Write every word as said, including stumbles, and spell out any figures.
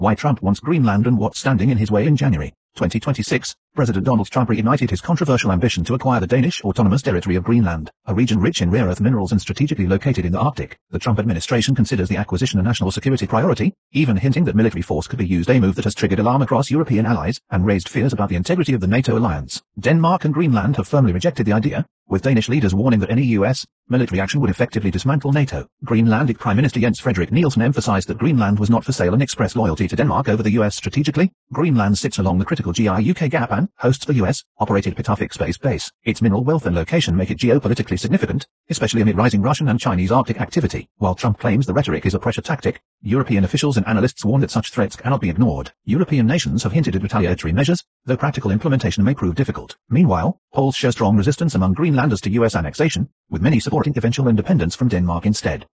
Why Trump wants Greenland and what's standing in his way. In January twenty twenty-six, President Donald Trump reignited his controversial ambition to acquire the Danish Autonomous Territory of Greenland, a region rich in rare earth minerals and strategically located in the Arctic. The Trump administration considers the acquisition a national security priority, even hinting that military force could be used, a move that has triggered alarm across European allies and raised fears about the integrity of the NATO alliance. Denmark and Greenland have firmly rejected the idea, with Danish leaders warning that any U S military action would effectively dismantle NATO. Greenlandic Prime Minister Jens Frederik Nielsen emphasized that Greenland was not for sale and expressed loyalty to Denmark over the U S strategically. Greenland sits along the critical G I U K gap and hosts the U S-operated Pituffik space base. Its mineral wealth and location make it geopolitically significant, especially amid rising Russian and Chinese Arctic activity. While Trump claims the rhetoric is a pressure tactic, European officials and analysts warn that such threats cannot be ignored. European nations have hinted at retaliatory measures, though practical implementation may prove difficult. Meanwhile, polls show strong resistance among Greenlanders to U S annexation, with many supporting eventual independence from Denmark instead.